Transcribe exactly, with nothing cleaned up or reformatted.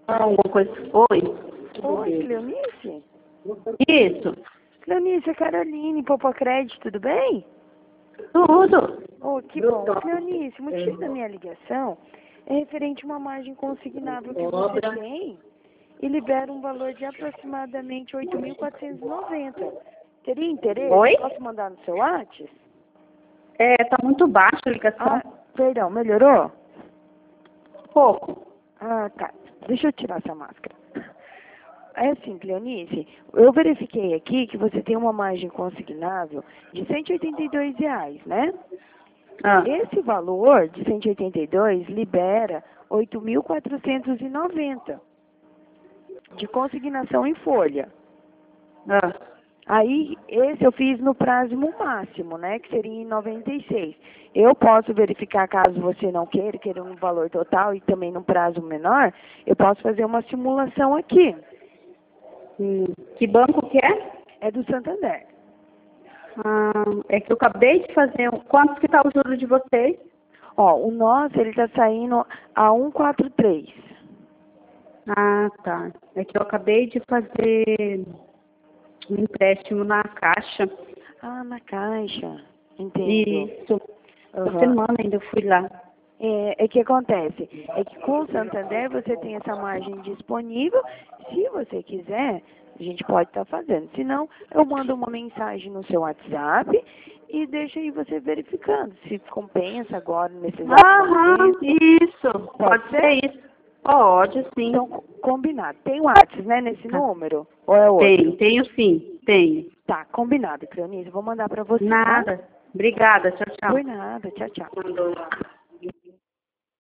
alguma coisa. Oi. Oi, Cleonice? Isso. Cleonice, é Caroline, Popocred, tudo bem? Tudo. Oh, que bom. Cleonice, o motivo da minha ligação é referente a uma margem consignável que você tem e libera um valor de aproximadamente oito mil quatrocentos e noventa. Teria interesse? Oi? Posso mandar no seu WhatsApp? É, tá muito baixa a ligação. Ah, perdão, melhorou? Pouco. Ah, tá. Deixa eu tirar essa máscara. É assim, Cleonice, eu verifiquei aqui que você tem uma margem consignável de cento e oitenta e dois reais, né? Ah. Esse valor de cento e oitenta e dois libera oito mil quatrocentos e noventa de consignação em folha. Ah. Aí, esse eu fiz no prazo máximo, né, que seria em noventa e seis. Eu posso verificar, caso você não queira, queira um valor total e também num prazo menor, eu posso fazer uma simulação aqui. Hum, que banco que é? É do Santander. Ah, é que eu acabei de fazer. um- Quanto que tá o juro de vocês? Ó, o nosso, ele tá saindo a cento e quarenta e três. Ah, tá. É que eu acabei de fazer um empréstimo na Caixa. Ah, na Caixa. Entendo. Isso. Essa Aham. semana ainda eu fui lá. É, é que acontece, é que com o Santander você tem essa margem disponível, se você quiser, a gente pode estar fazendo, se não, eu mando uma mensagem no seu WhatsApp e deixa aí você verificando, se compensa agora nesse exato Aham, momento. isso. Pode Pode ser? ser isso. Pode, sim. Então, co- combinado. Tem WhatsApp, né, nesse Tá. número? Ou é outro? Tenho, tenho sim. Tenho. Tá, combinado, Cleonice, vou mandar pra você, tá? Nada. Obrigada. Tchau, tchau. Por nada, tchau, tchau. Mandou lá.